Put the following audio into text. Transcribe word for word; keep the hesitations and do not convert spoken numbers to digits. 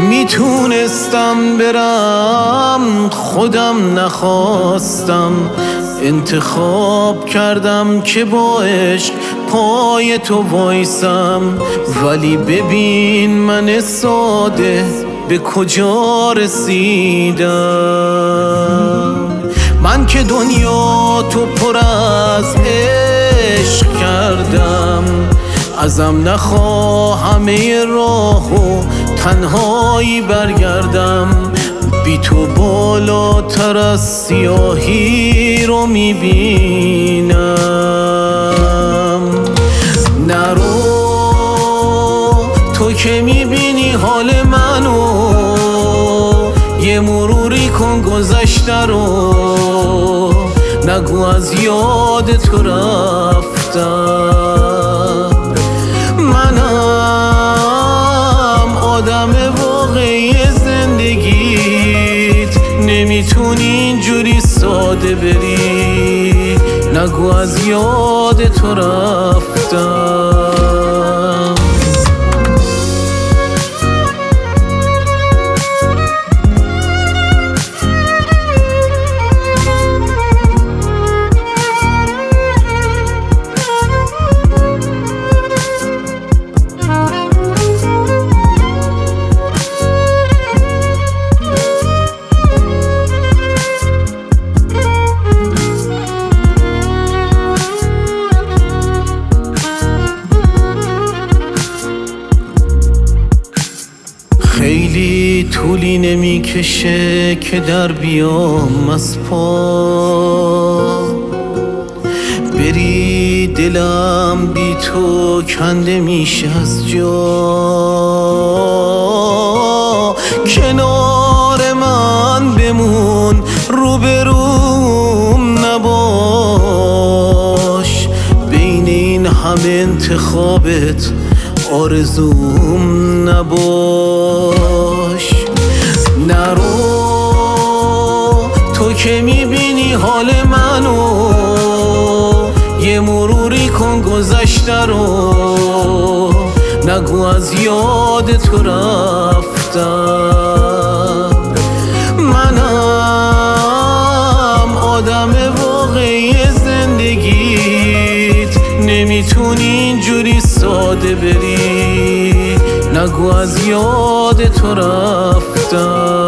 میتونستم برم خودم نخواستم، انتخاب کردم که با عشق پای تو وایسم. ولی ببین من ساده به کجا رسیدم. من که دنیا تو پر از عشق کردم، ازم نخواه همه راهو تنهایی برگردم. بی تو بالاتر از سیاهی رو میبینم. نرو تو که میبینی حال منو، یه مروری کن گذشته رو، نگو از یاد تو رفتم. منم آدم واقعی زندگیت، نمیتونی اینجوری ساده بری، نگو از یاد تو رفتم. خیلی طولی نمیکشه که در بیام از پا، بری دلم بی تو کنده میشه از جا. کنار من بمون، روبروم نباش، بین این همه انتخابت آرزوم نباش. نرو تو که میبینی حال منو، یه مروری کن گذشته رو، نگو از یاد تو رفتم. منم آدم واقعی زندگیت، نمیتونی اینجوری ساده بری، نگو از یاد تو رفتم.